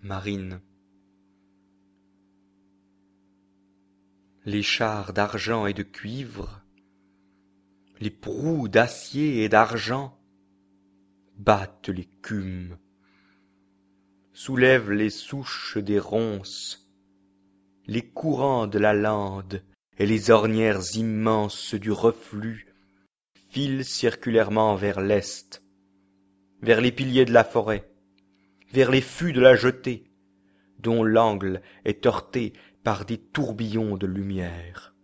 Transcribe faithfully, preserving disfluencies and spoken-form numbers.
marine. Les chars d'argent et de cuivre, les proues d'acier et d'argent battent l'écume, soulèvent les souches des ronces, les courants de la lande et les ornières immenses du reflux filent circulairement vers l'est, vers les piliers de la forêt, vers les fûts de la jetée, dont l'angle est heurté par des tourbillons de lumière.